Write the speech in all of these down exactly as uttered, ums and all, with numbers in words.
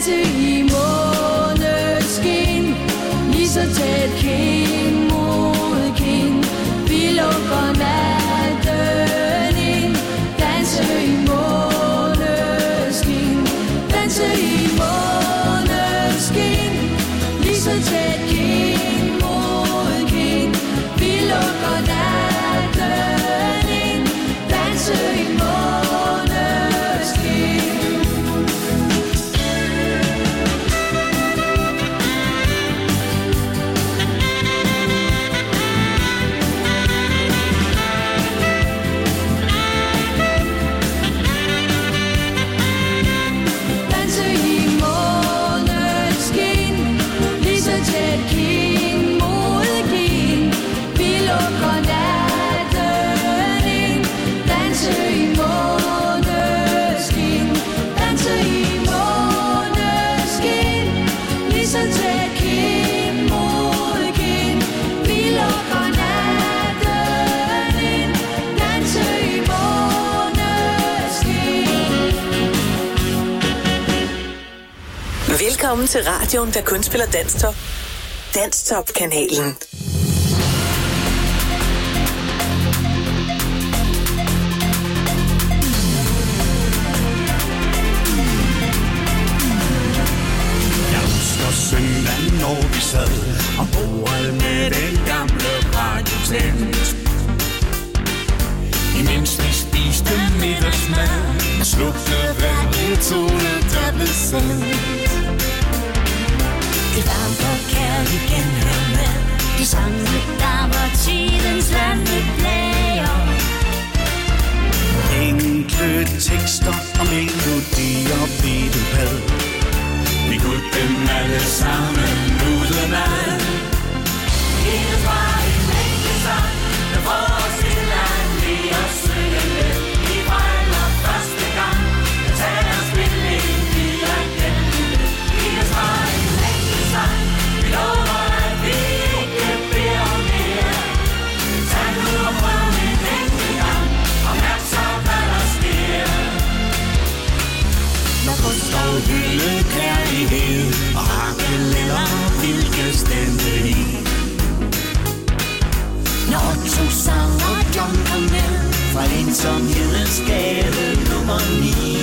danse i måneskin, lige så tæt kind mod kind. Vi lukker natten ind, danse i måneskin, danse i måneskin, lige så tæt kind mod kind. Vi lukker natten ind, danse i måneskin. Velkommen til radioen, der kun spiller Danstop. Danstop-kanalen. Jeg husker søndag, når vi sad og bordet med den gamle radio tændt. Imens vi spiste middagsmad og slugte hver tone, der blev sendt. Det varmt og kærligt genhør med de sange, der var tidens vandeblæger. Enkle tekster og melodier blev du bad. Vi kunne dem alle sammen udenad. Det var en enkelt sang, der får os til at lide og synge med. Vi fejler første gang, der tager spilling via den lille. Det var en enkelt sang, vi lover, at vi ikke beder om mere. Tag nu og prøv en enkelt gang, og mærk så, hvad der sker. Når på står hylde kærlighed og hakkelender, hvilke stemme i. Når to sanger jumper med fra ensomhedens gade nummer ni.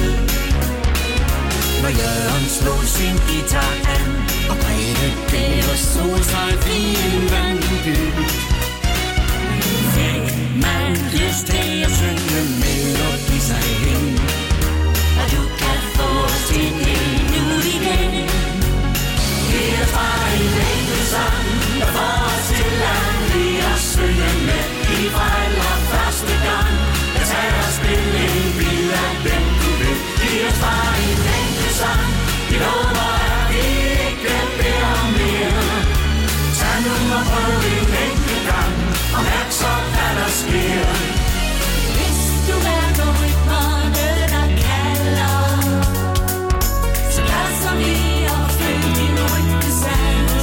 Når Jørgen slår sin guitar an og Grete gaver solsejt i en vandby. Fik man lyst til at synge melodi sig hen, og du kan få os til det nu igen. Det er bare en enkelt sang, der får os til at lide og synge med. I fejler første gang, der tager spilling via den du vil. Det er bare en enkelt sang, vi lover, at vi ikke beder om mere. Tag nu og prøv en enkelt gang, og mærk så, hvad der sker. Hvis du mærker rytmerne, der kalder, så lad som lige og følg din rytmesans.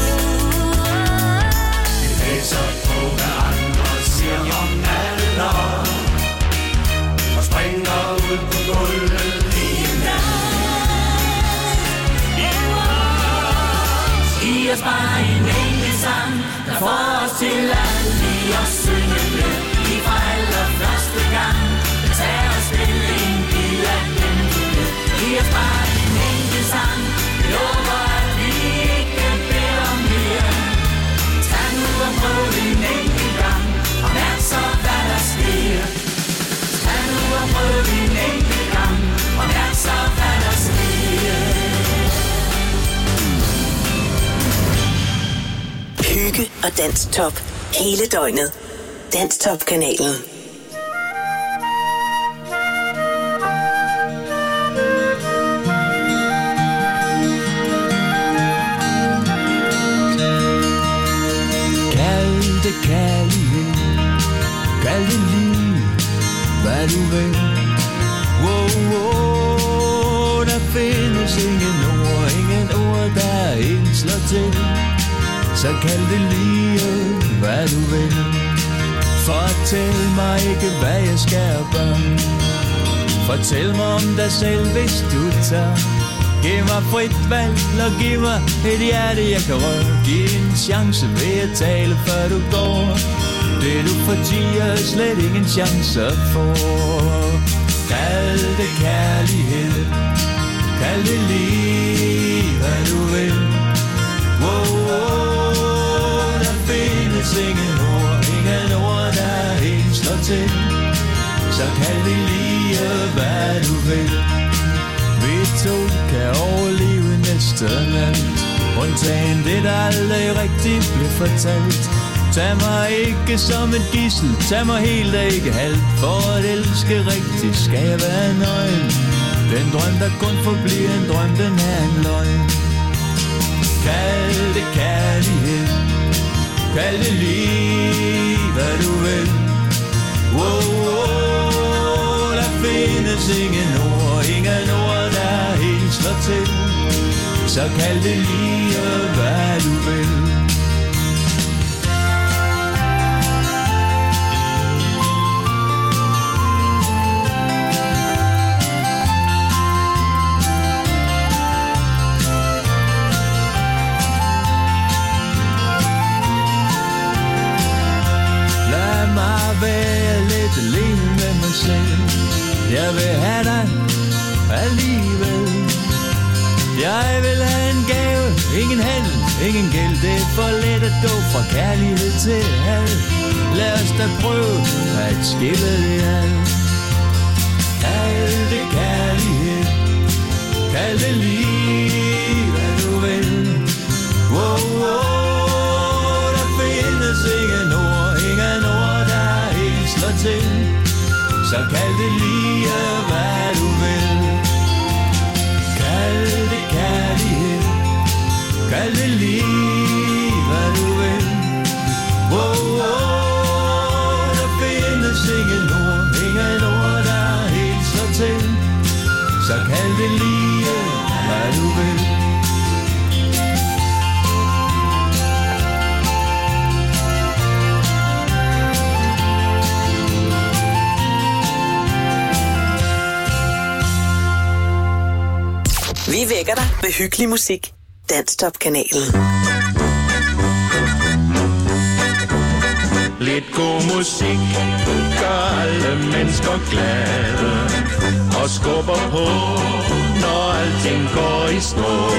Vi læser på, hvad andre siger om alder, og springer ud på gulvet i en nat. Giv os bare en enkelt sang, der får os til at lide og synge med. Vi fejler første gang, der tager os spilling via den du ved. Giv os bare en enkelt sang, vi lover, at vi ikke beder om mere. Tag nu og prøv en enkelt gang, og mærk så, hvad der sker. Tag nu og prøv en enkelt gang, og mærk så, hvad der sker. Hygge og Danstop. Hele døgnet. Danstop-kanalen. Kald det kærlighed, kald det liv, hvad du vil. Wow, wow, der findes ingen ord, ingen ord, der ikke slår til. Så kald det lige, hvad du vil. Fortæl mig ikke, hvad jeg skal gøre. Fortæl mig om dig selv, hvis du tør. Giv mig frit valg og giv mig et hjerte, jeg kan røre. Giv en chance ved at tale, før du går. Det du fortier slet ingen chance for. Kald det kærlighed, kald det lige, hvad du vil. Wow, wow, der findes ingen ord, ingen ord, der helt slår til. Så kald det lige, hvad du vil. Vi to kan overleve næsten alt, undtagen det, der aldrig rigtigt blev fortalt. Tag mig ikke som et gidsel, tag mig helt og ikke halvt. For at elske rigtigt skal jeg være nøgen. Den drøm, der kun forbliver en drøm, den er en løgn. Kald det kærlighed, kald det lige, hvad du vil. Wow, wow, der findes ingen ord, ingen ord, der helt slår til. Så kald det lige, hvad du vil. Være lidt alene med mig selv. Jeg vil have dig alligevel. Jeg vil have en gave, ingen handel, ingen gæld. Det er for let at gå fra kærlighed til had. Lad os da prøve at skille det ad. Kald det kærlighed, kald det lige, hvad du vil. Wow, wow, der findes ingen ord, ingen ord, der helt slår til. Så kald det lige, hvad du vil. Kald det kærlighed, kald det lige, hvad du vil. Wow, wow, der findes ingen ord, ingen ord, der helt slår til. Så kald det lige, hvad du vil. Vi vækker dig med hyggelig musik. Danstop-kanalen. Lidt god musik gør alle mennesker glade og skubber på, når alting går i stå.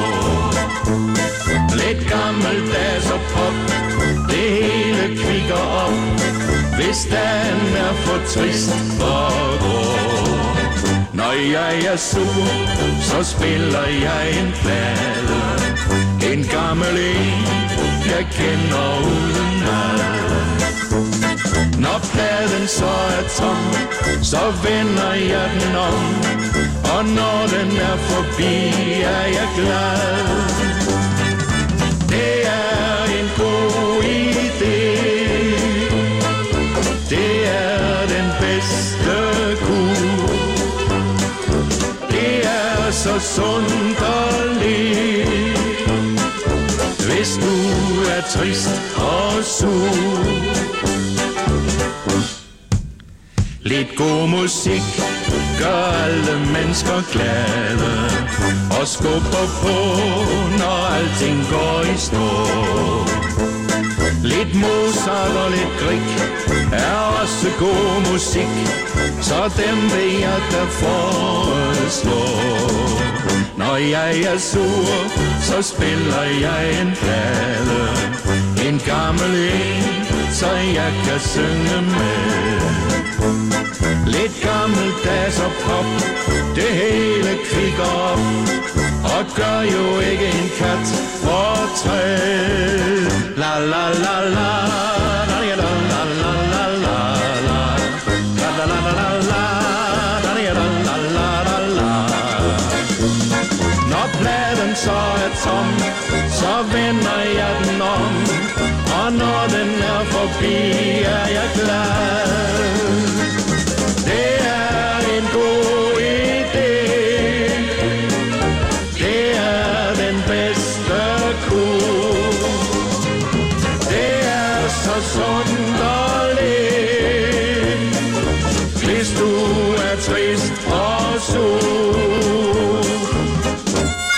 Lidt gammeldags og pop, det hele kvikker op, hvis dagen er for trist og grå. Når jeg er sur, så spiller jeg en plade. En gammel en, jeg kender udenad. Når pladen så er tom, så vender jeg den om. Og når den er forbi, er jeg glad. Det er en god idé. Det er den bedste kur. Det er så sundt og let, hvis du er trist og sur. Lidt god musik gør alle mennesker glade og skubber på, når alting går i stå. Lidt Mozart og lidt Grieg er også god musik, så dem vil jeg da foreslå. Når jeg er sur, så spiller jeg en plade. En gammel en, så jeg kan synge med. Lidt gammeldags og pop, det hele kvikker op, og gør jo ikke en kat fortræd. La la la la, la la la la la la la, la la la la la, la la la la la. Når pladen så er tom, så vender jeg den om, og når den er forbi, er jeg glad. Det er en god idé. Det er den bedste kur. Det er så sundt og let, hvis du er trist og sur.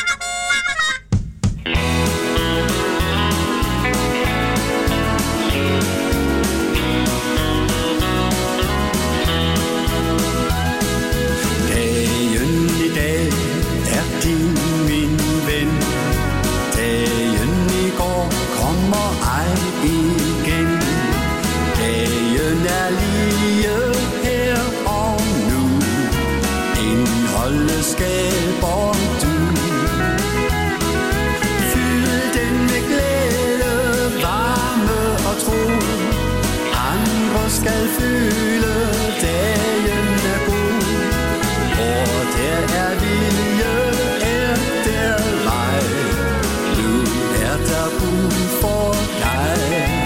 tro, andre skal føle dagen er god. Hvor der er vilje, er der vej. Nu er der brug for dig.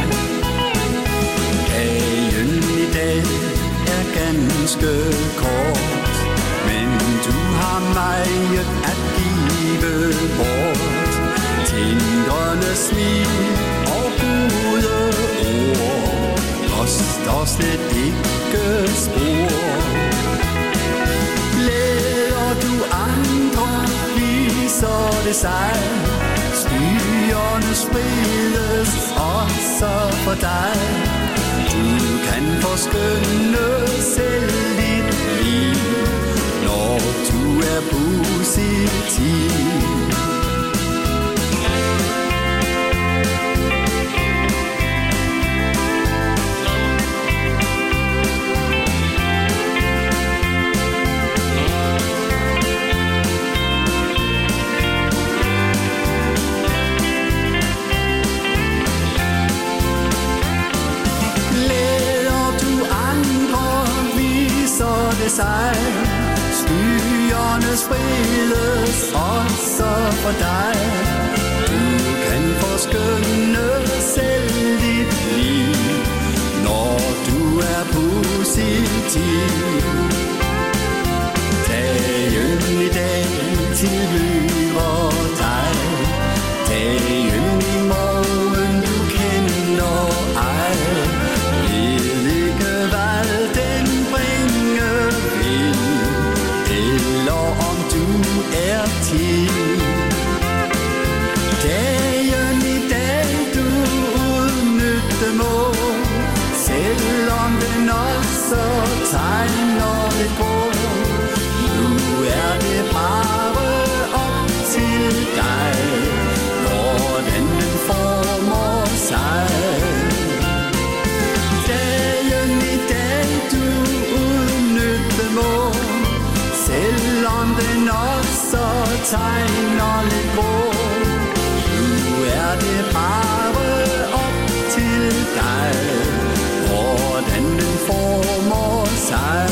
Dagen i dag er ganske kort, men du har meget at give bort. Tindrende smil og gode ord koster slet ikke spor. Glæder du andre, viser det sig. Skyerne spredes også for dig. Du kan forskønne selv dit liv, når du er positiv. Sig. Skyerne spredes også for dig. Du kan forskønne selv dit liv, når du er positiv. Dagen i dag tilbyder dig. Dagen i morgen du kender ej. Ved ikke hvad den bringer, eller om du er til. Dagen i dag du udnytte må, selvom den også tegner lidt grå. Nu er det bare op til dig, hvordan den former sig. Dagen i dag du udnytte må, selvom den også tegner lidt grå. Nu er det bare op til dig, hvordan den former sig.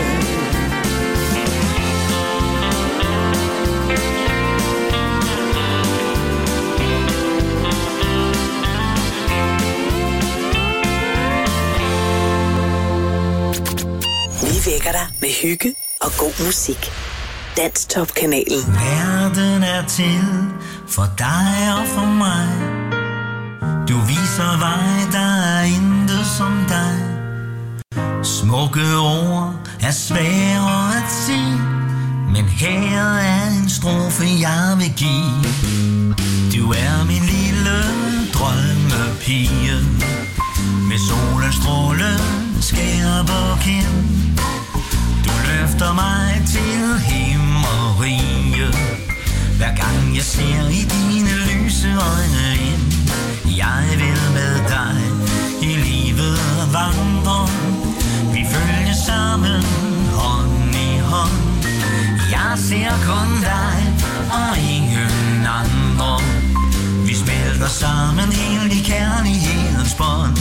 Vi vækker dig med hygge og god musik. Danstop-kanalen. Verden er til for dig og for mig. Du viser vej, der er intet som dig. Smukke ord er svære at sige, men her er en strofe, jeg vil give. Du er min lille drømmepige, med solens stråle skær på kind. Du løfter mig til himmeriget, hver gang jeg ser i dine lyse øjne ind. Jeg vil med dig i livet vandre, vi følger sammen hånd i hånd. Jeg ser kun dig og ingen andre, vi smelter sammen helt i kærlighedens bånd.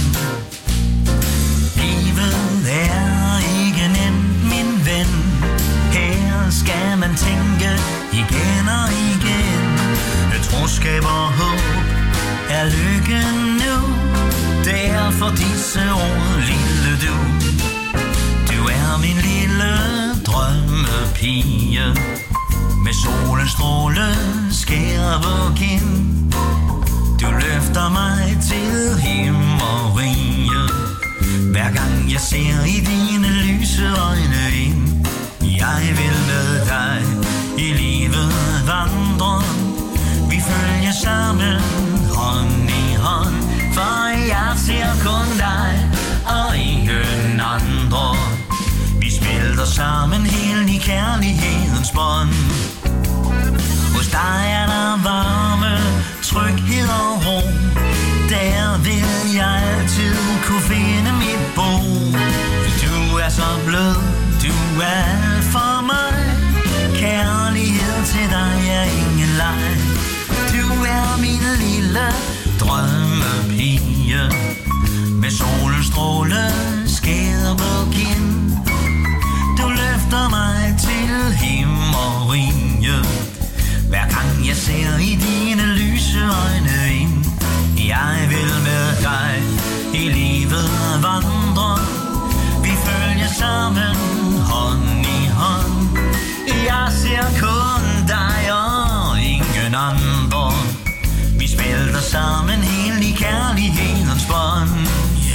Livet er ikke nemt, min ven. Her skal man tænke igen og igen. Troskab og håb er lykken nu. Derfor disse ord, lille du. Du er min lille drømmepige, med solens stråle skær på kind. Du løfter mig til himmeriget, hver gang jeg ser i dine lyse øjne ind. Jeg vil med dig i livet vandre, vi følger sammen hånd i hånd. For jeg ser kun dig og ingen andre, vi smelter sammen helt i kærlighedens bånd. Hos dig er der varme, tryghed og ro. Der vil jeg altid kunne finde mit bo. Du er så blød, du er alt for mig. Kærlighed til dig er ingen leg. Du er min lille drømmepige, med solens stråle skæder på kind. Du løfter mig til himmeriget, hver gang jeg ser i dine lyse øjne ind. Jeg vil med dig i livet vandre, vi følger sammen hånd i hånd. Jeg ser kun dig og ingen andre, vi smelter sammen helt i kærlighedens bånd.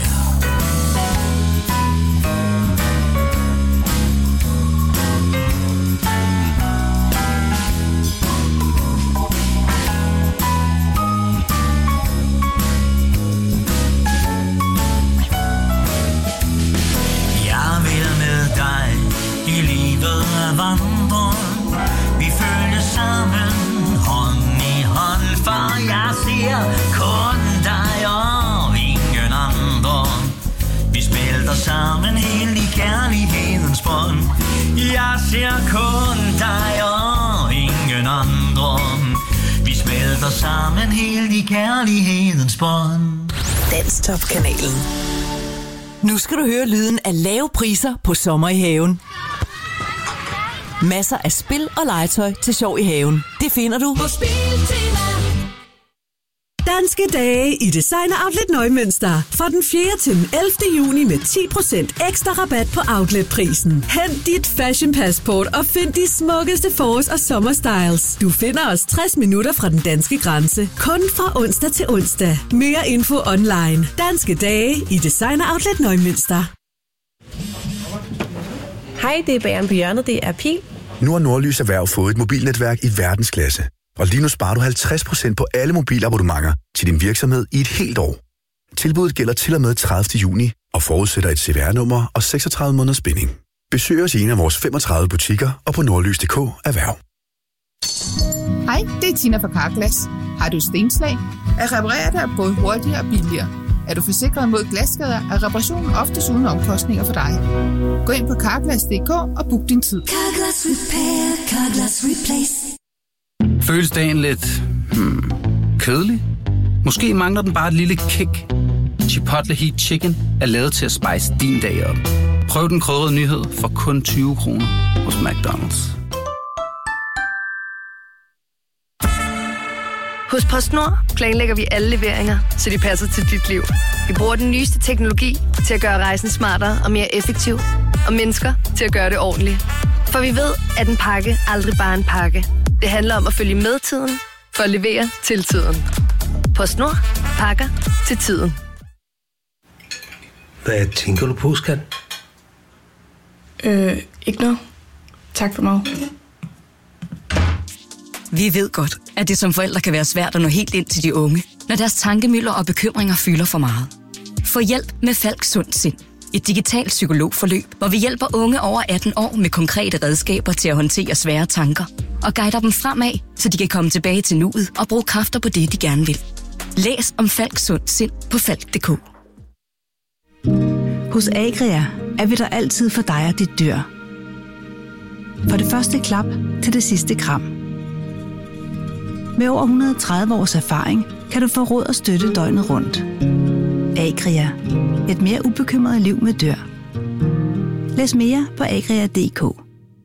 Vandre, vi følger sammen hånd i hånd, for jeg ser kun dig og ingen andre. Vi smelter sammen helt i kærlighedens bånd. Jeg ser kun dig og ingen andre. Vi smelter sammen helt i kærlighedens bånd. Danstop-kanalen. Nu skal du høre lyden af lave priser på sommer i haven. Masser af spil og legetøj til sjov i haven. Det finder du på Biltema. Danske dage i Designer Outlet Neumünster. Fra den fjerde til den ellevte juni med ti procent ekstra rabat på outletprisen. Hent dit fashion passport og find de smukkeste forårs- og sommerstyles. Du finder os tres minutter fra den danske grænse. Kun fra onsdag til onsdag. Mere info online. Danske dage i Designer Outlet Neumünster. Hej, det er bageren på hjørnet. Det er Pil. Nu har Nordlys Erhverv fået et mobilnetværk i verdensklasse. Og lige nu sparer du halvtreds procent på alle mobilabonnementer til din virksomhed i et helt år. Tilbuddet gælder til og med tredivte juni og forudsætter et C V R-nummer og seksogtredive måneders binding. Besøg os i en af vores femogtredive butikker og på nordlys punktum d k erhverv. Hej, det er Tina fra Carglass. Har du stenslag? At reparere dig er både hurtigere og billigere. Er du forsikret mod glasskader, er reparationen oftest uden omkostninger for dig. Gå ind på carglass punktum d k og book din tid. Carglass Repair, Carglass Replace. Føles dagen lidt hmm, kedelig? Måske mangler den bare et lille kick. Chipotle Heat Chicken er lavet til at spice din dag op. Prøv den krydrede nyhed for kun tyve kroner hos McDonald's. Hos PostNord planlægger vi alle leveringer, så de passer til dit liv. Vi bruger den nyeste teknologi til at gøre rejsen smartere og mere effektiv, og mennesker til at gøre det ordentligt. For vi ved, at en pakke aldrig bare er en pakke. Det handler om at følge med tiden, for at levere til tiden. PostNord. Pakker til tiden. Hvad tænker du på, skat? Øh, ikke noget. Tak for mig. Vi ved godt, at det som forældre kan være svært at nå helt ind til de unge, når deres tankemøller og bekymringer fylder for meget. Få hjælp med Falk Sund Sind. Et digitalt psykologforløb, hvor vi hjælper unge over atten år med konkrete redskaber til at håndtere svære tanker og guider dem fremad, så de kan komme tilbage til nuet og bruge kræfter på det, de gerne vil. Læs om Falk Sund Sind på falk punktum d k. Hos Agria er vi der altid for dig og dit dyr. Fra det første klap til det sidste kram. Med over et hundrede og tredive års erfaring kan du få råd og støtte døgnet rundt. Agria. Et mere ubekymret liv med dyr. Læs mere på agria punktum d k.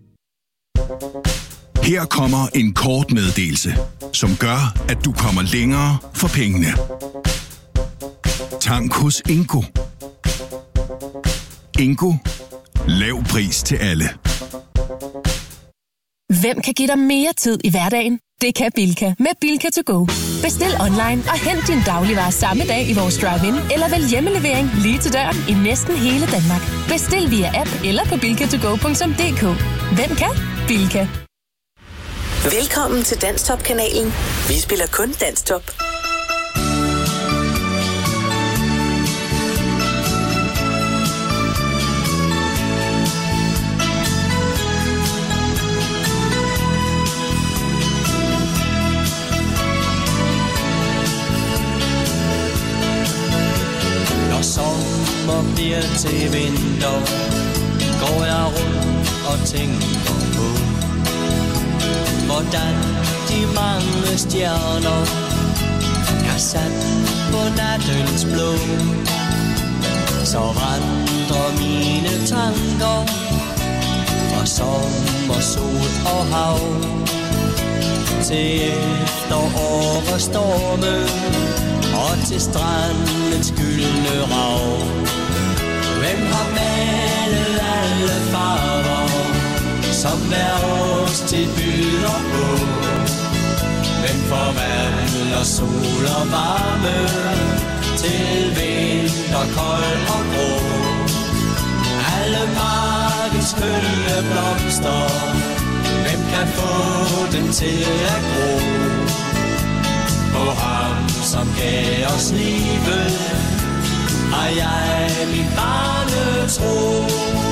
Her kommer en kort meddelelse, som gør, at du kommer længere for pengene. Tank hos Ingo. Ingo. Lav pris til alle. Hvem kan give dig mere tid i hverdagen? Det kan Bilka med Bilka to go. Bestil online og hent din dagligvarer samme dag i vores drive-in, eller vælg hjemmelevering lige til døren i næsten hele Danmark. Bestil via app eller på bilka to go punktum d k. Hvem kan? Bilka. Velkommen til Danstop-kanalen. Vi spiller kun Danstop. Sommer bliver til vinter, går jeg rundt og tænker på, hvordan de mange stjerner er sat på nattens blå. Så vandrer mine tanker fra sommer, sol og hav til efterår og storme og til strandens gyldne rav. Hvem har malet alle farver, som hver årstid byder på? Hvem forvandler sol og varme til vinter, kold og grå? Alle markens skønne blomster, hvem kan få dem til at gro? På ham, som gav os livet, har jeg min barnetro.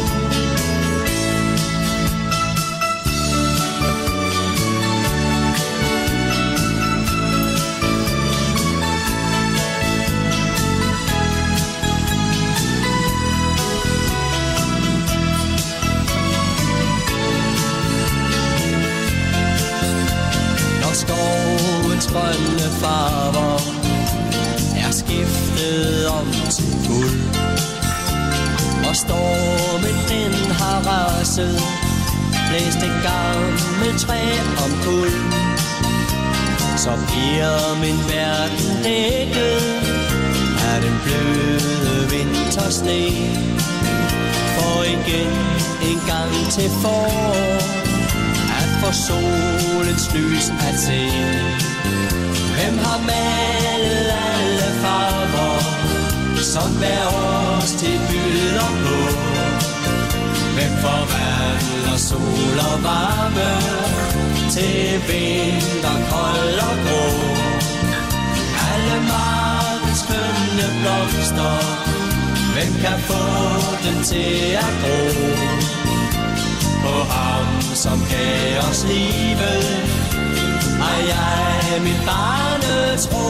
Skovens grønne farver er skiftet om til guld, og stormen den har raset, blæst et gammelt træ om kul. Så bliver min verden dækket af den bløde vintersne, for igen en gang til forår for solens lys at se. Hvem har malet alle farver, som hver årstid byder på? Hvem forvandler sol og varme til vinter, kold og grå? Alle markens skønne blomster, hvem kan få dem til at gro? På ham, som gav os livet, har jeg mit barnetro.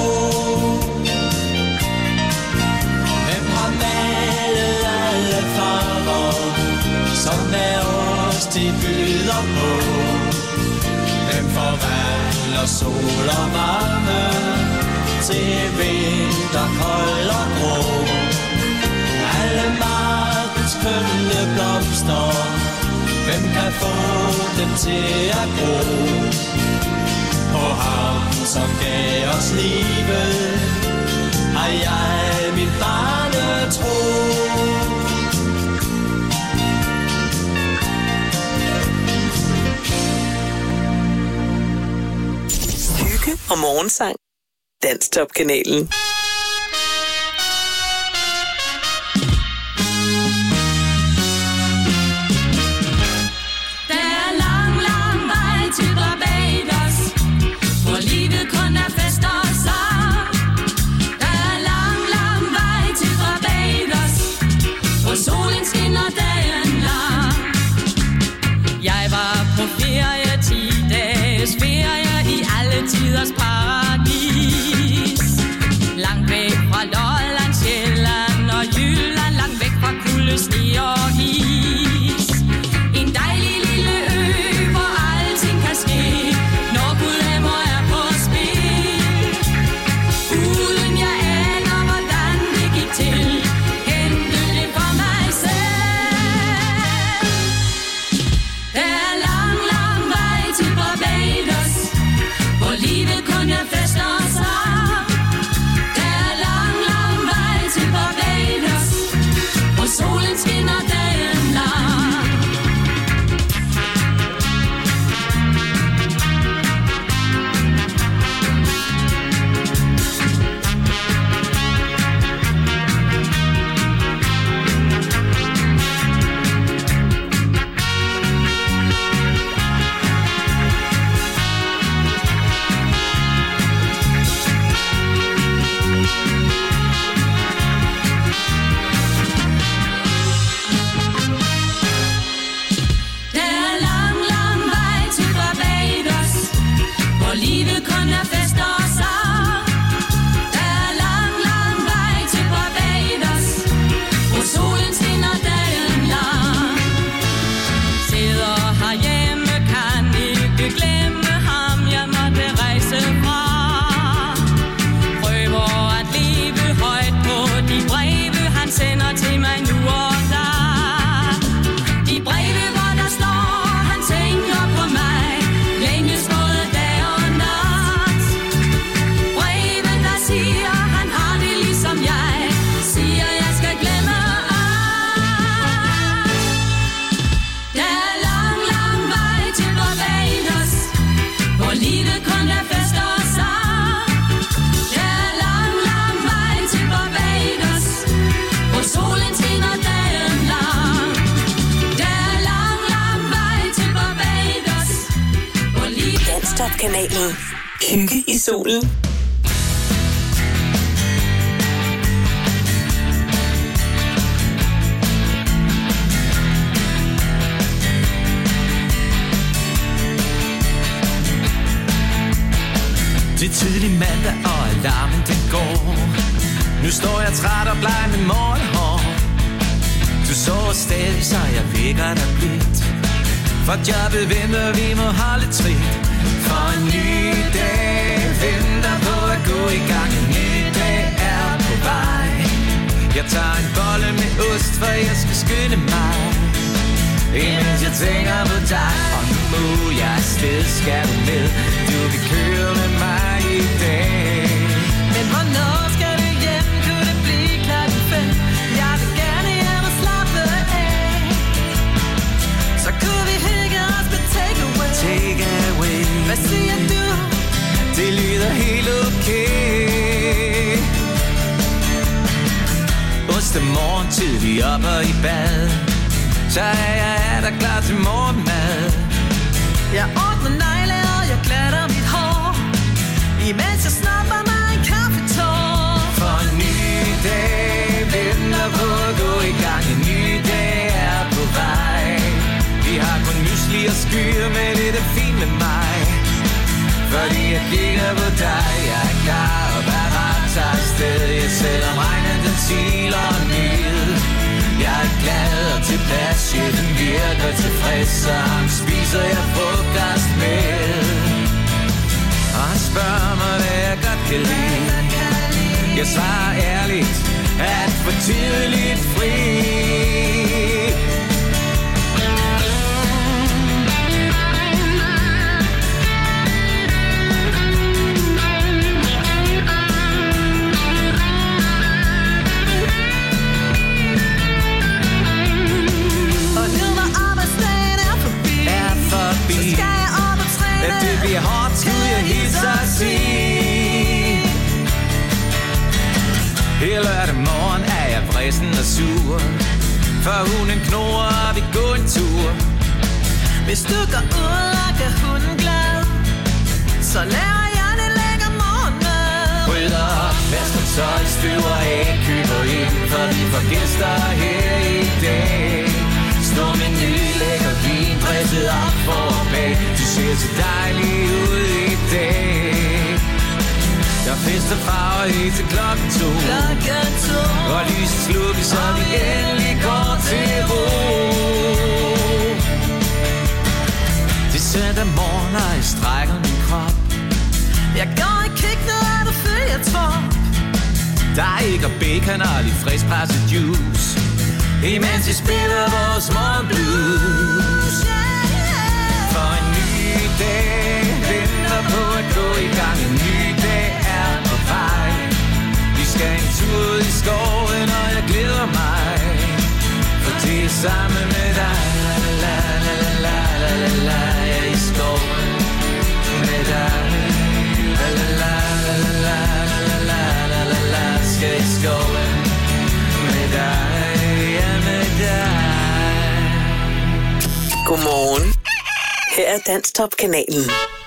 Hvem har malet alle farver, som hver årstid byder på? Hvem forvandler sol og varme til vinter, kold og grå? Alle markens skønne blomster, hvem kan få dem til at gro? På ham, som gav os livet, har jeg min barnetro. Hygge og morgensang. Danstop-kanalen. Solen skinner dagen lang. Jeg var på ferie, ti dages ferie i alle tiders paradis. Top-kanalen. Hygge i solen. Det er tidlig mandag, og alarmen den går. Nu står jeg træt og bleg med morgenhår. Du sover stadig, så jeg vækker dig blidt. For jobbet venter, vi må holde trit. For en ny dag venter på at gå i gang. En ny dag er på vej. Jeg tager en bolle med ost, for jeg skal skynde mig. Imens jeg tænker på dig, og nu må jeg afsted, skal du med. Du kan køre med mig i dag. Men hvornår skal du hjem? Kunne det blive klokken fem? Jeg vil gerne hjem og slappe af. Så kunne vi hygge os med takeaway. Takeaway. Hvad siger du? Det lyder helt okay. Onsdag morgen tidlig op og i bad. Så er jeg er der klar til morgenmad. Jeg ordner negle, og jeg glatter mit hår, imens jeg snapper mig en kaffetår. For en ny dag venter på at gå i gang. En ny dag er på vej. Vi har kun mysli og skyer, men det er fint med mig. Fordi jeg kigger på dig. Jeg er klar og parat til afsted. Jeg selvom regnen den siler ned. Jeg er glad og tilpas, chefen virker tilfreds, så ham spiser jeg frokost med. Og han spørger mig, hvad jeg godt kan lide. Jeg svarer ærligt, at for tidligt fri. Det bliver hårdt, skulle jeg hilse at sige. Hele lørdag morgen er jeg vresen og sur, for hunden knurrer, og vi går en tur. Hvis du går ud og gør hunden glad, så laver jeg det lækker morgenmad. Rydder op, vasker tøj, støver af, køber ind, for vi får gæster her i dag. Stor menu, lækker vin, dresset op for bag. Du ser så dejlig ud i dag. Der fester farver helt til klokken to. Klokken to. Og lyset slukkes, så vi endelig går til ro. Det er søndag morgen, og jeg strækker min krop. Jeg går i køkkenet, og du følger trop. Der er ikke og bacon og lidt frisk presset juice, imens vi spiller vores morgenblues. For en ny dag venter på at gå i gang. En ny dag er på vej. Vi skal en tur ud i skoven, og jeg glæder mig, for det er sammen med dig. La la la la la la la, jeg er i skoven med dig. La la la la la la la la la la, skal i skoven med dig. Godmorgen. Her er Dansk Top-kanalen.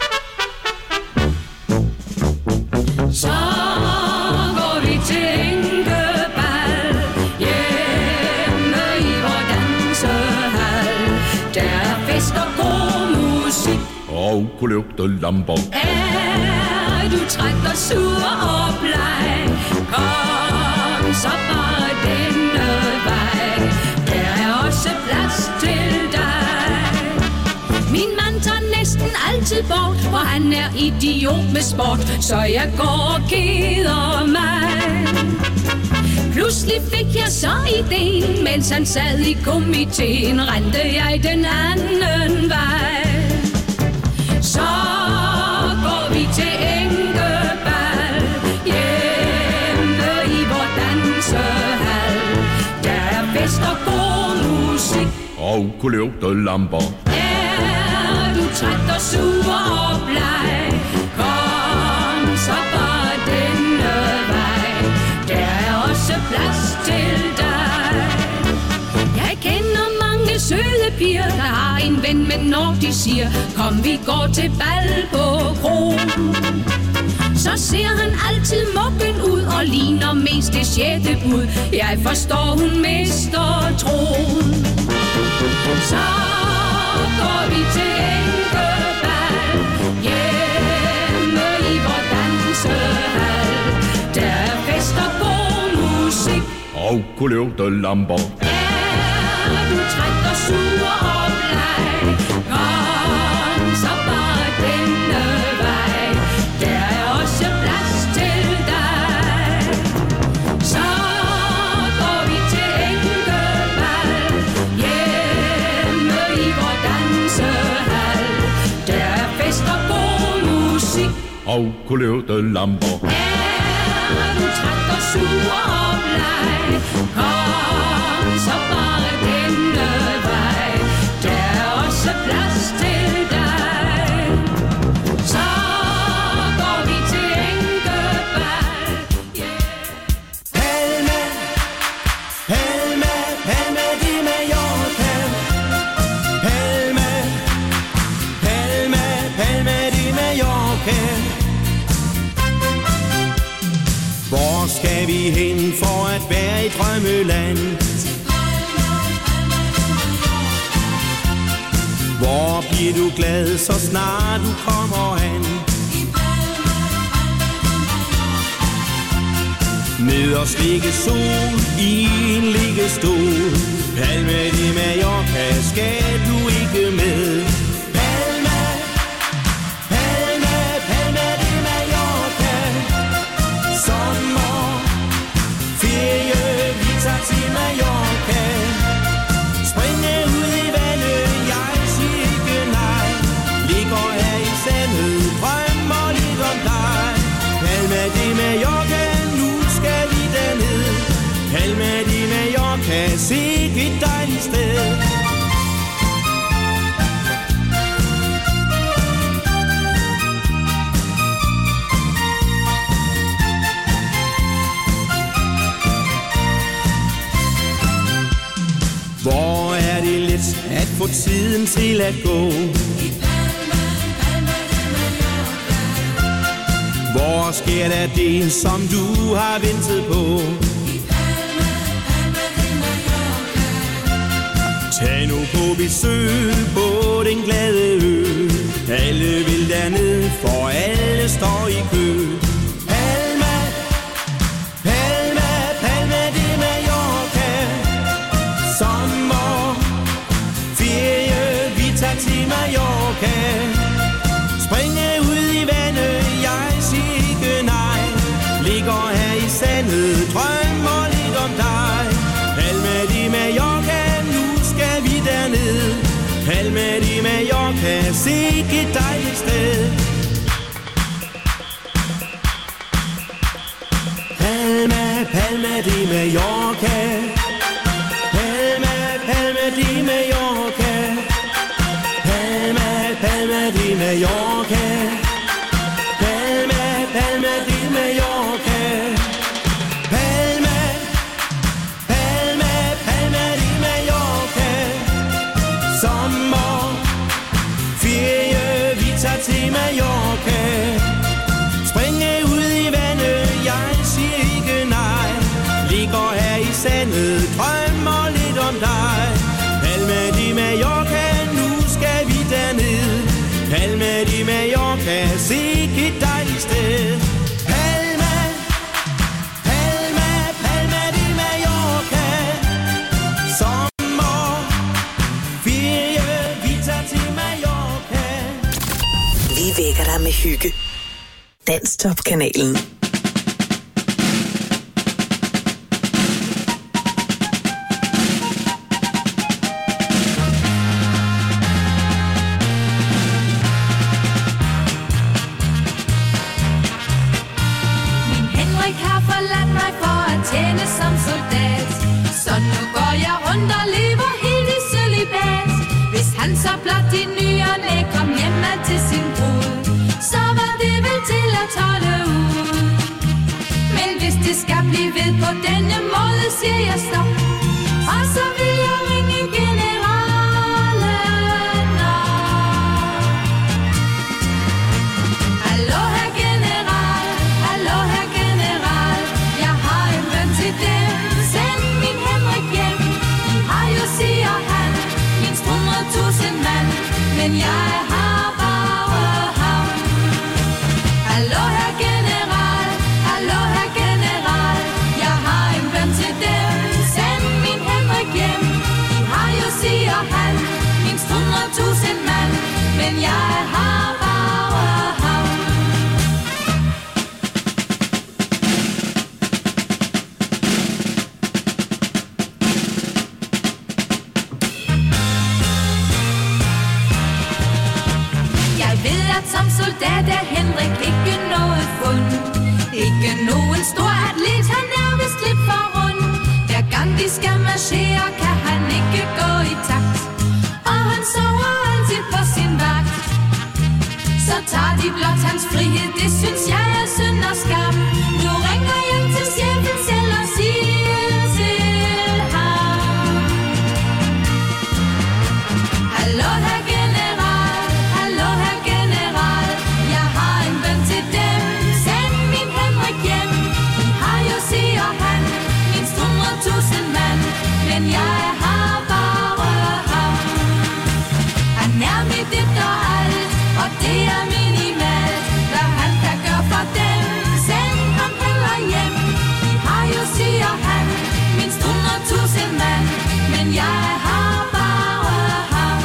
Så går vi til Enkebal, hjemme i vores dansehal. Der er fest og god musik. Og på lygtelamper. Er du træt og sur og bleg, kom så bare denne vej. Der er også plads til dig. Min mand tager næsten altid bort, for han er idiot med sport, så jeg går og keder mig. Pludselig fik jeg så ideen, mens han sad i komiteen, rendte jeg den anden vej. Så går vi til Enkebal, hjemme i vores dansehal. Der er fest og god musik. Og lygtelamper. Er du træt og sur og bleg, kom så bare denne vej. Der er også plads til dig. Jeg kender mange søde piger, der har en ven, men når de siger, kom vi går til bal på kroen, så ser han altid mukken ud og ligner mest det sjette bud. Jeg forstår, hun mister troen. Så går vi til enkebal hjemme i vor dansehal. Der er fest og god musik og kulørte lamper. Er du træt og sur og bleg, kom så bare denne vej. Der er også plads til dig. Så går vi til enkebal hjemme i vor dansehal. Der er fest og god musik og kulørte lamper. Er du træt og sur og bleg, kom så bare denne vej. Der er også plads til dig. Så går vi til enkebal. Palme, Palme, Palme de Mallorca. Palme, Palme, Palme de Mallorca. Hvor skal vi hen for at være i drømmeland? Hvor bliver du glad, så snart du kommer hen? Ned og slikke sol i en liggestol. Palme de Mallorca, skal du ikke med? Palme, Palme, Palme de Mallorca. Sommer, ferie, vi tager til Mallorca. Springe ud i vandet, jeg siger ikke nej. Ligger her i sandet, drømmer lidt om dig. Palme de Mallorca, nu skal vi derned. Palme de Mallorca, se et dejligt sted. Hvor er det let at få tiden til at gå? Hvor sker der det, som du har ventet på? Tag nu på besøg på den glade ø. Alle vil derned, for alle står i kø. Palme, Palme, Palme de Mallorca. Sommer, ferie, vi tager til Mallorca. Springe ud i vandet, jeg siger ikke nej. Ligger her i sandet, drømmer lidt om dig. Palme de Mallorca, nu skal vi derned. Palme de Mallorca, se et dejligt sted. Palme, Palme de Mallorca. Palme, Palme de Mallorca. Palme, Palme de Mallorca. Palme, Palme de Mallorca. Palme, Palme, Palme de Mallorca. Sommer, ferie, vi tager til Mallorca. Springe ud i vandet, jeg siger ikke nej. Ligger her i sandet, drømmer lidt om dig. Palme de Mallorca, nu skal vi derned. Palme de Mallorca, se et dejligt sted. Palme, Palme, Palme de Mallorca. Sommer, ferie, vi tager til Mallorca. Vi vækker dig med hygge. Danstop-kanalen. Som soldat, så nu går jeg rundt og lever helt i cølibat. Hvis han så blot i ny og næ kom hjem til sin brud, så var det vel til at holde ud. Men hvis det skal blive ved på denne måde, siger jeg stop. Og så vil jeg ringe generalen. men jeg har bare ham. Hallo herr general, hallo herr general, jeg har en bøn til dem, send min Henrik hjem. De har jo, siger han, mindst hundredtusind mand, men jeg har bare ham. Jeg ved, at som soldat er Henrik ikke noget fund. Ikke nogen stor atlet, han er vist lidt for rund. Hver gang de skal marchere, kan han ikke gå i takt. Og han sover altid på sin vagt. Så tager de blot hans frihed, det synes jeg er synd og skam. Nu ringer jeg til chefen selv og siger til ham: hallo herr general, hallo herr general, jeg har en bøn til dem, send min Henrik hjem. De har jo, siger han, mindst hundredtusind mand, men jeg har bare ham. Han er mit et og alt, og det er minimalt, hvad han kan gøre for dem, send ham heller hjem. De har jo, siger han, mindst hundredtusind mand, men jeg har bare ham.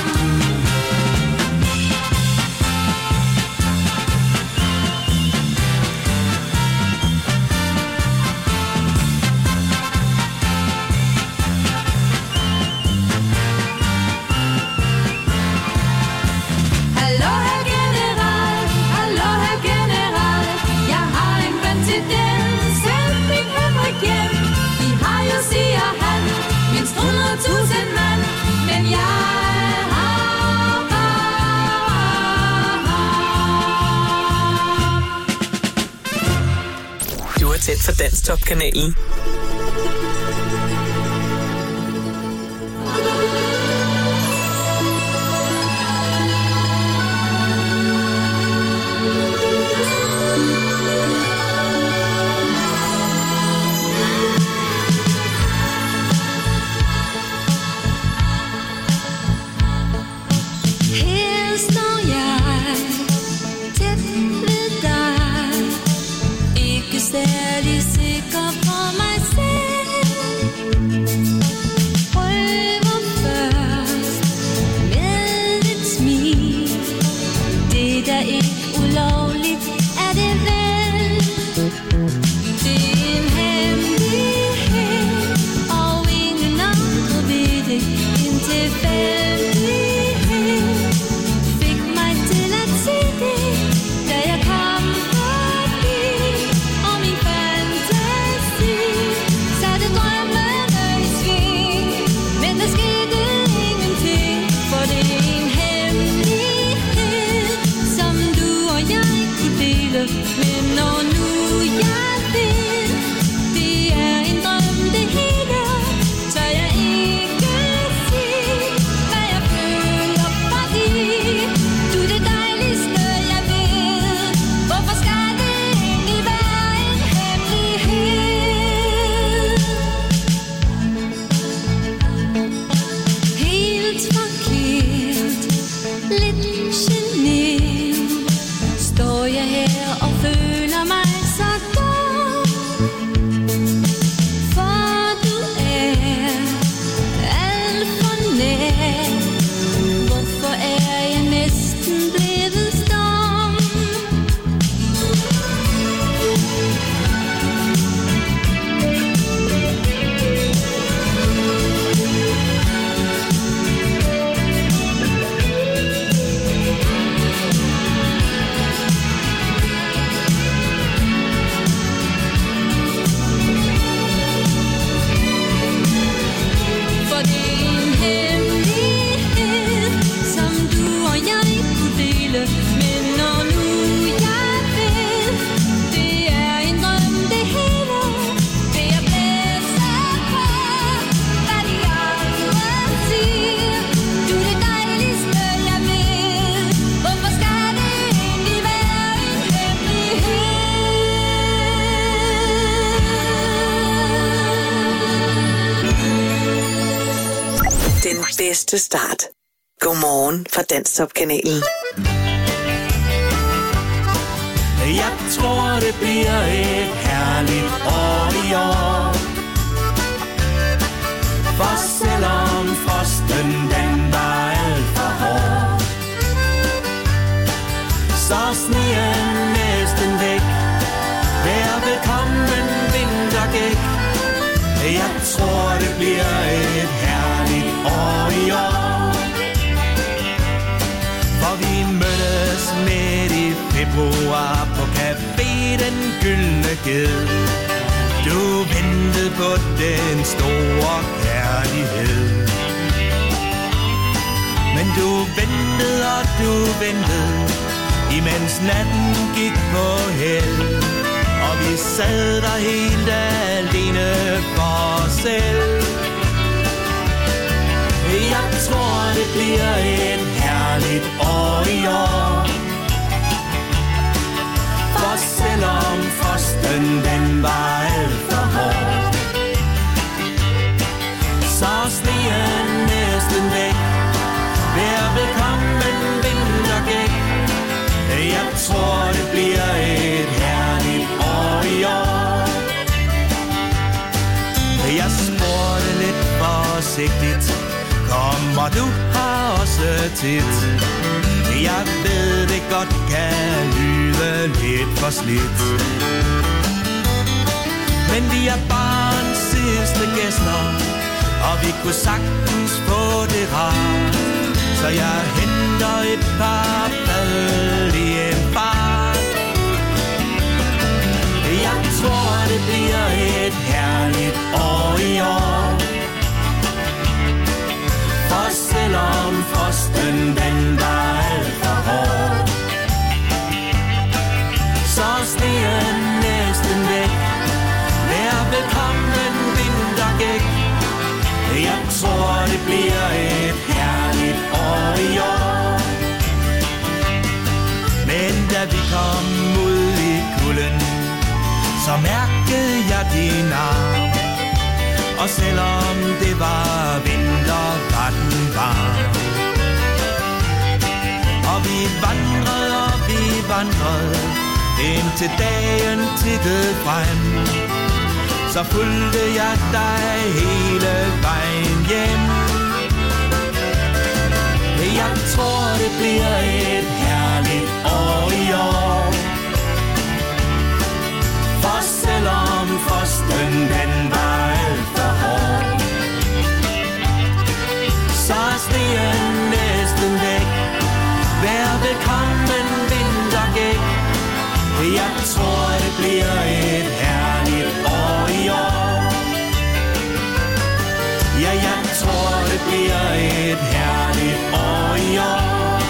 Hallo herr general, hallo herr general, jeg har en bøn til dem, send min Henrik hjem. De har jo, siger han, mindst hundredtusind mand, men jeg har bare ham. Du er tændt for Danstop-kanalen. Her står jeg, tæt ved dig, ikke særlig sikker på mig selv. Prøver først med et smil, det er da ikke ulovligt, er det vel? Det er en hemmelighed, og ingen andre ved det, en tilfældighed fik mig til at sige det, da jeg kom forbi, og min fantasi satte drømmene i sving. Men der skete ingenting, for det er en hemmelighed, som du og jeg kunne dele. Men når nu jeg ved, det er en drøm det hele, tør jeg ikke sige, hvad jeg føler for dig. Du er det dejligste jeg ved, hvorfor skal det egentlig være en hemmelighed? Helt forkert, lidt genert, står jeg her og føler mig så dum. For du er alt for nær, hvorfor er jeg næsten blevet stum? For det er en hemmelighed, som du og jeg kunne dele. Men når nu jeg ved, det er en drøm det hele, vil jeg blæse på, hvad de andre siger. Du er det dejligste jeg ved, hvorfor skal det egentlig være en hemmelighed? Den bedste start Godmorgen fra Danstop-kanalen. Jeg tror, det bliver et herligt år i år. For selvom frosten den var alt for hård, så sneen næsten væk. Vær velkommen vintergæk. Jeg tror, det bliver et herligt år i år. For vi mødtes midt i februar på café Den Gyldne Ged. Du ventede på den store kærlighed, men du ventede og du ventede, imens natten gik på held. Og vi sad der helt alene for os selv. Jeg tror, det bliver et herligt år i år. For selvom frosten den var alt for hård, så sneen næsten væk. Vær velkommen vintergæk. Jeg tror, det bliver et herligt år i år. Jeg spurgte lidt forsigtigt, kommer du her også tit? Jeg ved det godt kan lyde lidt for slidt, men vi er bare en sidste gæster, og vi kunne sagtens få det rart. Så jeg henter et par bad i en bar. Jeg tror, det bliver et herligt år i år. For selvom frosten den var alt for hård, så sneen næsten væk. Vær velkommen vintergæk. Jeg tror, det bliver et herligt år i år. Men da vi kom ud i kulden, så mærkede jeg din arm. Og selvom det var vinter, var den varm. Og vi vandrede, og vi vandrede, indtil dagen tikkede frem. Så fulgte jeg dig hele vejen hjem. Jeg tror, det bliver et herligt år i år. For selvom frosten den var alt for hård, så er sneen næsten væk. Vær velkommen vintergæk. Jeg tror, det bliver et herligt år i år. Ja, jeg tror, det bliver et herligt år i år.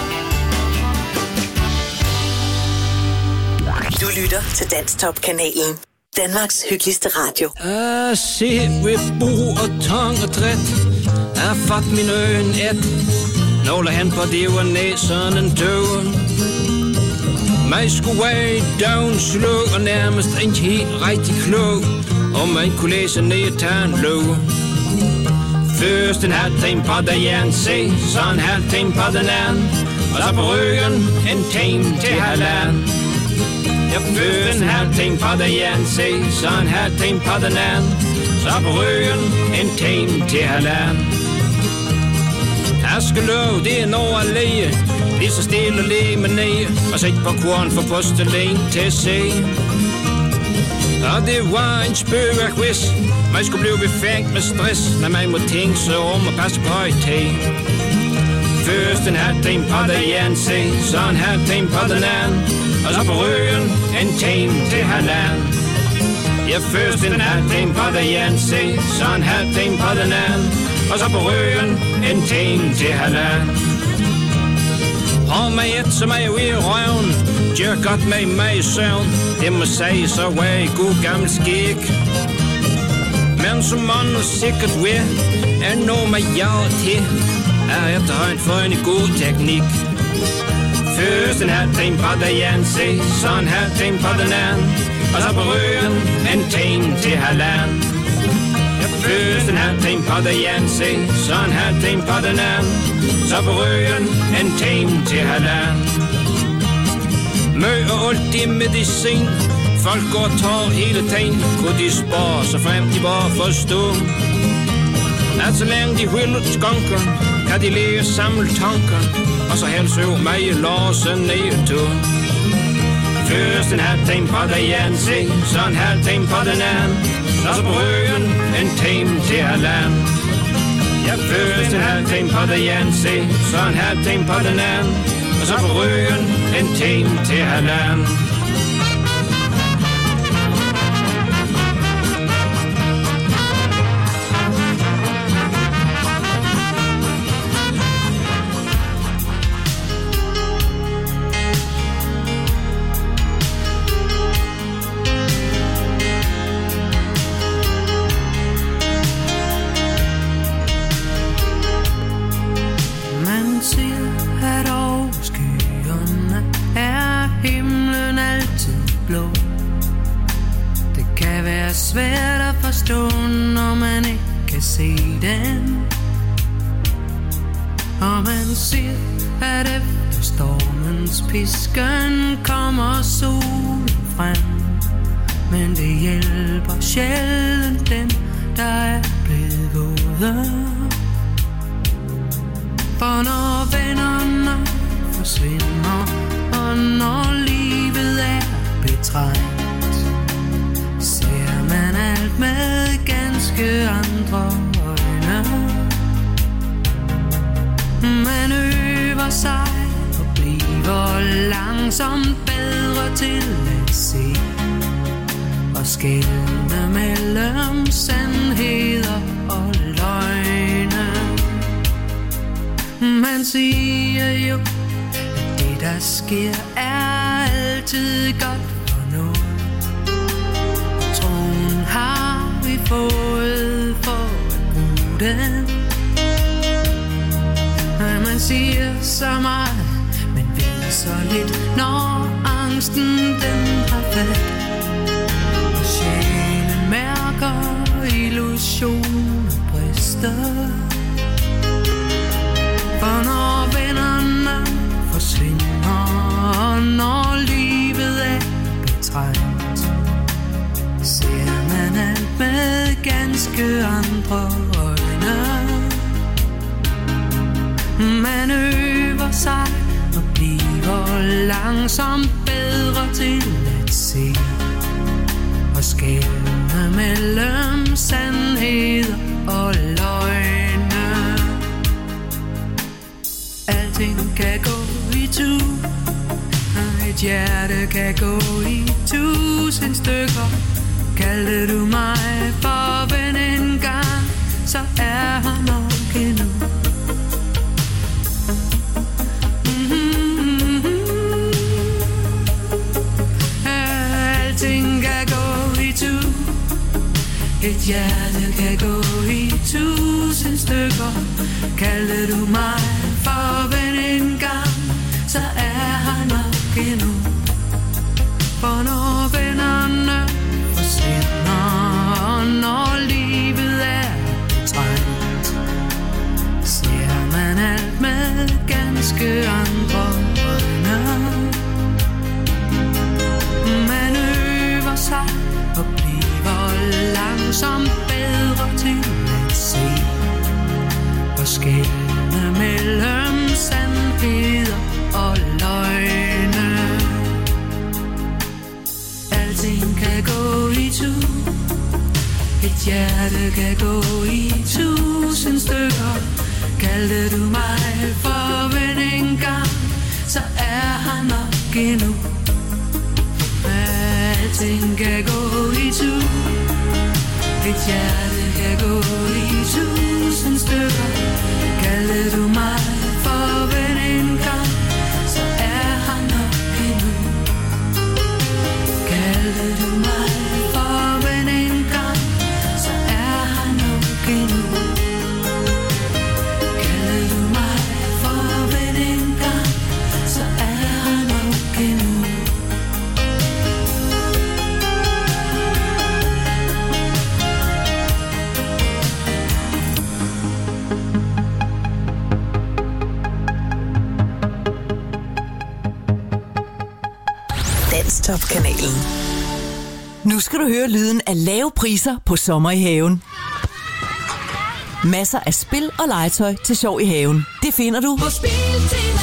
Du lytter til Danstop-kanalen. Danmarks hyggeligste radio. Jeg ser ved bo og tang og træt. Jeg har fået min øjen et. Nåler hen på det var næsen en tøve. Mig skulle være down slå og nærmest ikke helt rigtig klog. Og man kunne læse ned til en lov. Først en halv time på den ene se, så en halv time på den anden. Og så på ryggen en time til halvanden. Jeg først en halv time på den ene se, så en halv time på den anden. Så på ryggen en time til halvanden. Jeg skal love, det er noget at læge. Lige så stille og læge med ned. Og sæt på korn for postelen til at se. Og det var en spøgerquiz. Man skulle blive befængt med stress, når man må tænke sig om og passe på et tag. Først en halv time på den ene se, så en halv time på den anden. Og så på ryggen en time til halvanden. Ja, først en halv time på den ene se, så en halv time på den anden. Og så på ryggen en time til halvanden. Og med et som er ude i røven, gør godt med mig i søvn. Det må sige så var i god gammel skik. Men som man nu sikkert ved, er noget med jer til, er efterhånden for en god teknik. Først en halv time på den ene se, så en halv time på den anden. Og så på ryggen en time til halvanden. Først en halv time på det ene side, så en halv time på den anden. Så på Røen en time til halvanden. Mø og alt medicin, folk går og tager hele tiden. Kunne de spare så frem de bare forstå, at så længe de hylder skonker, kan de leve samle tanker, og så helst øv mig låse ned til. Først en halv time på det ene side, så en halv time på den anden. Og så på Røen en time til halvanden. Ja, først en halv time på det ene side, så en halv time på den anden. Og så på Røen en time til halvanden. Svært at forstå, når man ikke kan se den. Og man siger, at efter stormens pisken kommer solen frem. Men det hjælper sjældent den, der er blevet våde. For når vennerne forsvinder, og når livet er betrængt, ser man alt med ganske andre øjne. Man øver sig og bliver langsomt bedre til at se og skelne mellem sandheder og løgne. Man siger jo, at det der sker er altid godt for noget. Troen har vi fået for at bruge den. Man siger så meget, men ved så lidt, når angsten den har fat. Og sjælen mærker illusionen brister. For når vennerne forsvinder, og når livet er betrængt, ser man alt med ganske andre øjne. Man øver sig og bliver langsomt bedre til at se og skelne mellem sandheder og løgne. Alting kan gå i tu, og et hjerte kan gå i tusind stykker. Kaldte du mig for ven en gang, så er han nok endnu. Mm-hmm. Alting kan gå i tu, et hjerte kan gå i tusind stykker. Kaldte du mig for ven en gang, så er han nok endnu. For når vennerne forsvinder, og når livet er betrængt, ser man alt med ganske andre øjne. Man øver sig og bliver langsomt bedre til at se og skelne mellem sandheder og løgne. Alting kan gå i tu, et hjerte kan gå i tusind stykker. Kaldte du mig for ven en gang, så er han nok endnu. Alting kan gå i tu, et hjerte kan gå i tusind stykker. Kaldte du mig for ven en gang, så er han nok endnu. Kaldte du mig for ven en gang, så er han nok endnu. Kaldte du mig for ven en gang, så er han nok endnu. Danstop-kanalen. Nu skal du høre lyden af lave priser på sommer i haven. Masser af spil og legetøj til sjov i haven. Det finder du på Spiltema.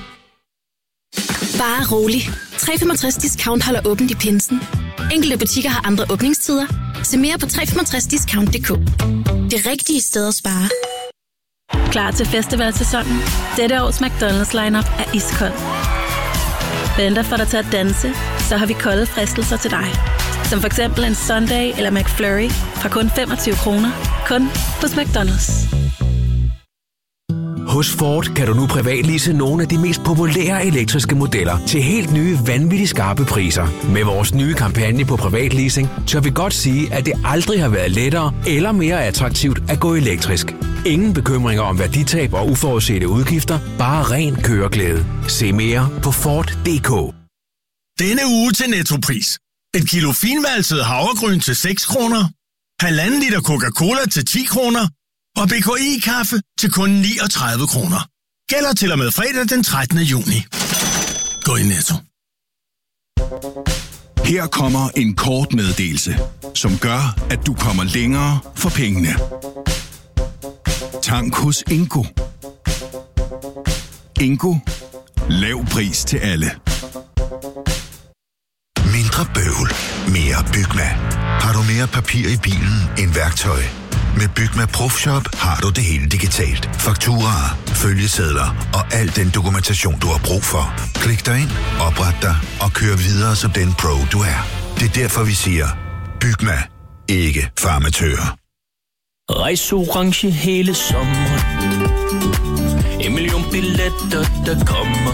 Bare rolig. tre komma femogtres discount holder åbent i pinsen. Enkelte butikker har andre åbningstider. Se mere på tre komma femogtres discount punktum d k. Det rigtige sted at spare. Klar til festivalsæsonen? Dette års McDonald's lineup er iskold. Venter for dig til at danse, så har vi kolde fristelser til dig. Som for eksempel en Sunday eller McFlurry fra kun femogtyve kroner. Kun hos McDonald's. Hos Ford kan du nu privatlease nogle af de mest populære elektriske modeller til helt nye, vanvittigt skarpe priser. Med vores nye kampagne på privatleasing, tør vi godt sige, at det aldrig har været lettere eller mere attraktivt at gå elektrisk. Ingen bekymringer om værditab og uforudsete udgifter, bare ren køreglæde. Se mere på Ford punktum d k. Denne uge til Nettopris. Et kilo finvalset havregryn til seks kroner. Halvanden liter Coca-Cola til ti kroner. Og B K I-kaffe til kun niogtredive kroner. Gælder til og med fredag den trettende juni. Gå i Netto. Her kommer en kort meddelelse, som gør, at du kommer længere for pengene. Tank hos Ingo. Ingo. Lav pris til alle. Mindre bøvl. Mere Bygma. Har du mere papir i bilen end værktøj? Med Bygma Profshop har du det hele digitalt. Fakturaer, følgesedler og al den dokumentation, du har brug for. Klik dig ind, opret dig og kør videre som den pro, du er. Det er derfor, vi siger, Bygma. Ikke farmatører. Rejs orange hele sommeren. En million billetter, der kommer.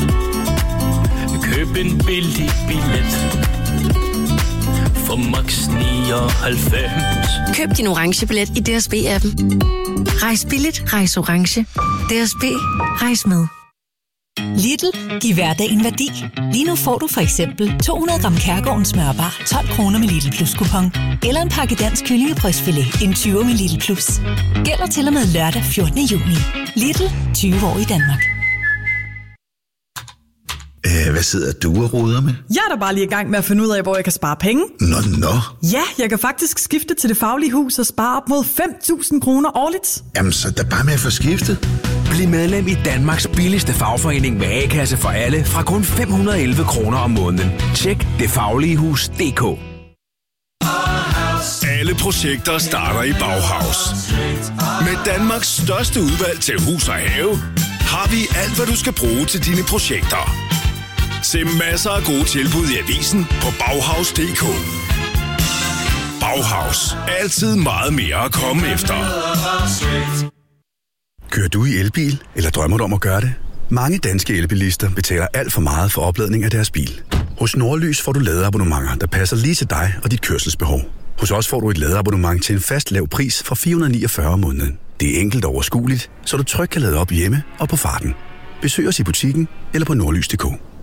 Køb en billig billet for max nioghalvfems. Køb din orange billet i D S B-appen. Rejs billigt, rejs orange. D S B, rejs med. Lidl, giv hverdagen værdi. Lige nu får du for eksempel to hundrede gram Kærgårdens smørbar, tolv kroner med Lidl Plus kupon. Eller en pakke dansk kyllingebrystfilet, en tyver med Lidl Plus. Gælder til og med lørdag fjortende juni. Lidl, tyve år i Danmark. Æh, hvad sidder du og roder med? Jeg er da bare lige i gang med at finde ud af, hvor jeg kan spare penge. Nå, nå. Ja, jeg kan faktisk skifte til Det Faglige Hus og spare op mod fem tusind kroner årligt. Jamen, så er der bare med at få skiftet. Bliv medlem i Danmarks billigste fagforening med A-kasse for alle fra kun fem hundrede og elleve kroner om måneden. Tjek det faglige hus punktum d k. Alle projekter starter i Bauhaus. Med Danmarks største udvalg til hus og have, har vi alt, hvad du skal bruge til dine projekter. Se masser af gode tilbud i avisen på Bauhaus punktum d k. Bauhaus. Altid meget mere at komme efter. Kører du i elbil, eller drømmer du om at gøre det? Mange danske elbilister betaler alt for meget for opladning af deres bil. Hos Nordlys får du ladeabonnementer, der passer lige til dig og dit kørselsbehov. Hos os får du et ladeabonnement til en fast lav pris fra fire hundrede og niogfyrre om måneden. Det er enkelt og overskueligt, så du trygt kan lade op hjemme og på farten. Besøg os i butikken eller på nordlys punktum d k.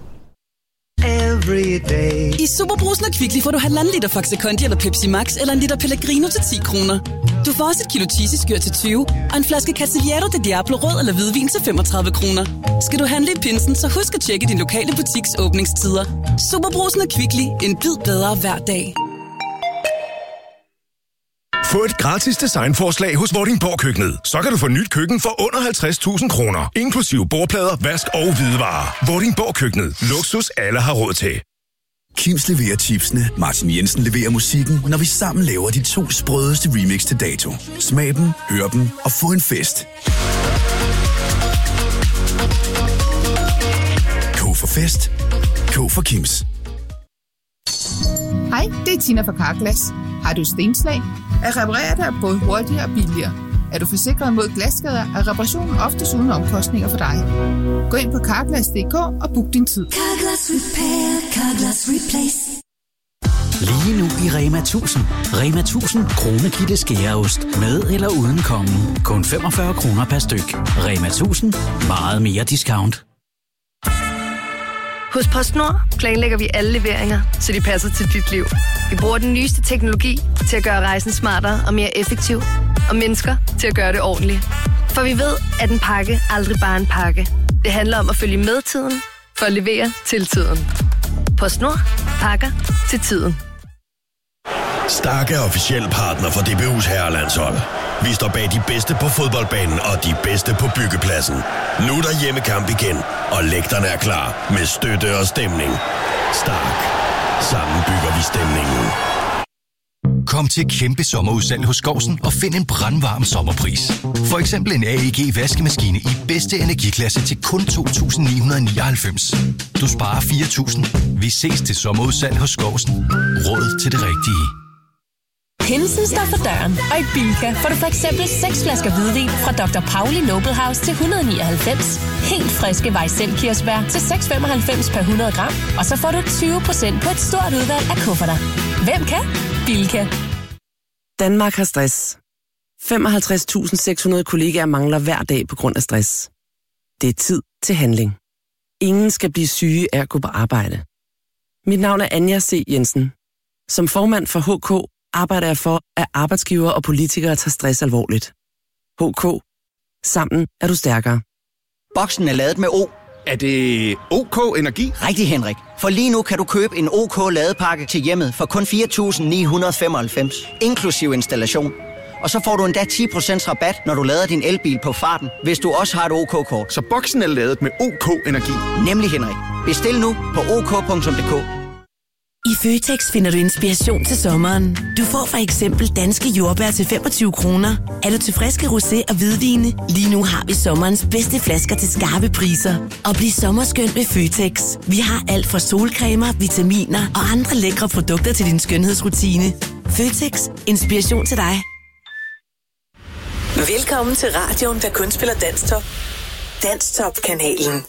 I Superbrusen og Kvickly får du halvanden liter Faxe Kondi eller Pepsi Max eller en liter Pellegrino til ti kroner. Du får også et kilo cheesy-skyr til tyve og en flaske Cavaliero de Diablo rød eller hvidvin til femogtredive kroner. Skal du handle i pinsen, så husk at tjekke din lokale butiks åbningstider. Superbrusen og Kvickly. En bid bedre hver dag. Få et gratis designforslag hos Vordingborg Køkkenet. Så kan du få nyt køkken for under halvtreds tusind kroner. Inklusive bordplader, vask og hvidevarer. Vordingborg Køkkenet. Luksus alle har råd til. Kims leverer chipsene, Martin Jensen leverer musikken, når vi sammen laver de to sprødeste remix til dato. Smag dem, hør dem og få en fest. K for fest. K for Kims. Hej, det er Tina fra Carglass. Har du stenslag? At reparere dig er både hurtigere og billigere. Er du forsikret mod glasskader, er reparationen oftest uden omkostninger for dig. Gå ind på carglass punktum d k og book din tid. Carglass Repair, Carglass Replace. Lige nu i Rema tusind. Rema tusind kronekitte skæreost. Med eller uden kommen. Kun femogfyrre kroner per styk. Rema tusind. Meget mere discount. Hos PostNord planlægger vi alle leveringer, så de passer til dit liv. Vi bruger den nyeste teknologi til at gøre rejsen smartere og mere effektiv. Og mennesker til at gøre det ordentligt. For vi ved, at en pakke aldrig bare er en pakke. Det handler om at følge med tiden for at levere til tiden. PostNord. Pakker til tiden. Stark er officiel partner for D B U's herrelandshold. Vi står bag de bedste på fodboldbanen og de bedste på byggepladsen. Nu er der hjemmekamp igen, og lægterne er klar med støtte og stemning. Stark. Sammen bygger vi stemningen. Kom til kæmpe sommerudsalg hos Skovsen og find en brandvarm sommerpris. For eksempel en A E G vaskemaskine i bedste energiklasse til kun to tusind ni hundrede nioghalvfems. Du sparer fire tusind. Vi ses til sommerudsalg hos Skovsen. Råd til det rigtige. Pinsen står for døren, og i Bilka får du for eksempel seks flasker hvidvin fra doktor Pauli Noble House til et hundrede og nioghalvfems. Helt friske Weissel-kirsebær til seks komma femoghalvfems per hundrede gram. Og så får du tyve procent på et stort udvalg af kufferter. Hvem kan? Bilka. Danmark har stress. femoghalvtreds tusind seks hundrede kollegaer mangler hver dag på grund af stress. Det er tid til handling. Ingen skal blive syge af at gå på arbejde. Mit navn er Anja C. Jensen. Som formand for H K arbejder jeg for, at arbejdsgivere og politikere tager stress alvorligt. H K. Sammen er du stærkere. Boksen er ladet med O. Er det OK Energi? Rigtig, Henrik. For lige nu kan du købe en OK ladepakke til hjemmet for kun fire tusind ni hundrede og femoghalvfems, inklusiv installation. Og så får du endda ti procent rabat, når du lader din elbil på farten, hvis du også har et OK-kort. Så boksen er ladet med OK Energi? Nemlig, Henrik. Bestil nu på ok punktum d k. I Føtex finder du inspiration til sommeren. Du får for eksempel danske jordbær til femogtyve kroner. Er du til friske rosé og hvidvine? Lige nu har vi sommerens bedste flasker til skarpe priser. Og bliv sommerskøn med Føtex. Vi har alt fra solcremer, vitaminer og andre lækre produkter til din skønhedsrutine. Føtex. Inspiration til dig. Velkommen til radioen, der kun spiller Danstop. Danstop-kanalen.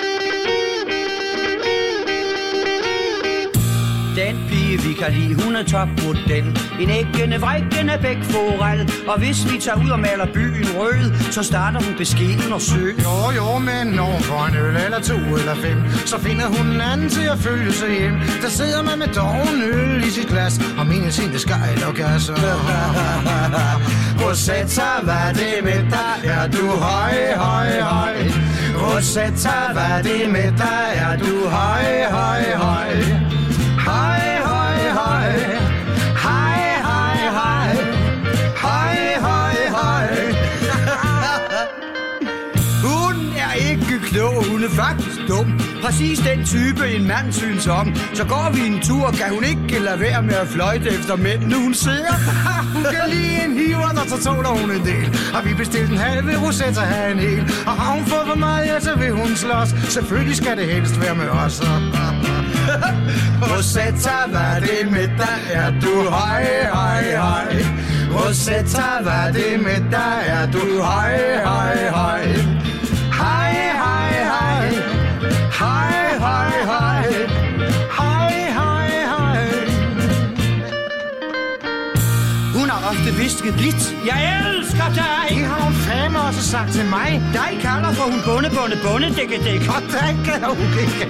Den pige, vi kan lide, hun er topmodel. En æggende, vrækkende bækforel. Og hvis vi tager ud og maler byen rød, så starter hun beskeden og søg. Jo, jo, men når for en øl eller to eller fem, så finder hun en anden til at følge sig hjem. Der sidder man med doven øl i sit glas, og mine sinte skejl og gasser. Rosetta, hvad det med dig? Er du høj, høj, høj? Rosetta, hvad det med dig? Er du høj, høj, høj? Hej, hej, hej. Hej, hej, hej. Hej, hej, hej. Hun er ikke klog, hun er faktisk dum. Præcis den type, en mand synes om. Så går vi en tur, kan hun ikke lade være med at fløjte efter mænd. Nu hun ser, hun kan lide en hiver, og så tåler hun en del. Og vi bestilte en halv, vil Rosetta have en hel. Og har hun fået for meget, ja, så vil hun slås. Selvfølgelig skal det helst være med os. Rosetta, hvad det med dig? Er du høj, høj, høj? Rosetta, hvad det med dig? Er du høj, høj, høj? Hej, hej, hej. Hej, hej, hej. Hej, hej, hej. Hun har ofte visket blidt. Jeg elsker dig. Det har hun fandme også sagt til mig. Dig kalder for hun bunde, bunde, bunde, dække, dække. Og dig kalder hun ikke.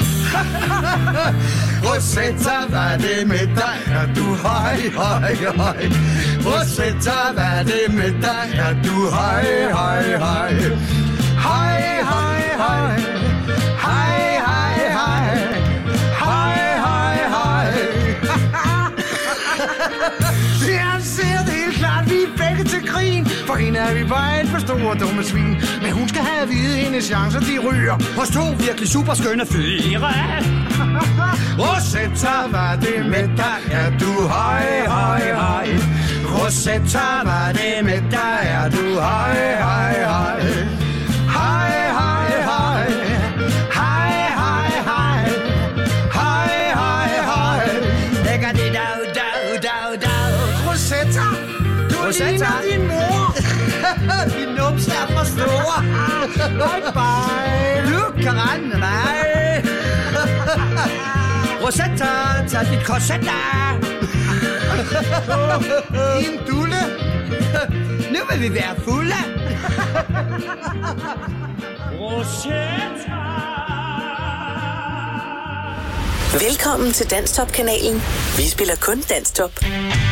Rosetta, hvad det med dig? Er du høj, høj, høj? Rosetta, hvad det med dig? Er du høj, høj, høj? Hej, hej, hej. Hej, hej, hej. Hej, hej, hej. Jeg ser det helt klart, vi er begge til grin. For hende er vi bare et for store dumme svin. Men hun skal have at vide, hendes chancer de ryger hos to virkelig super skønne fyre. Rosetta, hvad det med dig? Er du høj, høj, høj? Rosetta, hvad det med dig? Er du høj, høj, høj? Hej, hej, hej. Hej, hej, hej. Hej, hej, hej. Lægger det dag, dag, dag, dag. Rosetta, du ligner din mor. Din numse er for store. Bye, bye. Du kan rende mig. Rosetta, tag dit korsetta. Din dulle. Nu vil vi være fulde. Rosetta. Velkommen til Danstop-kanalen. Vi spiller kun Danstop.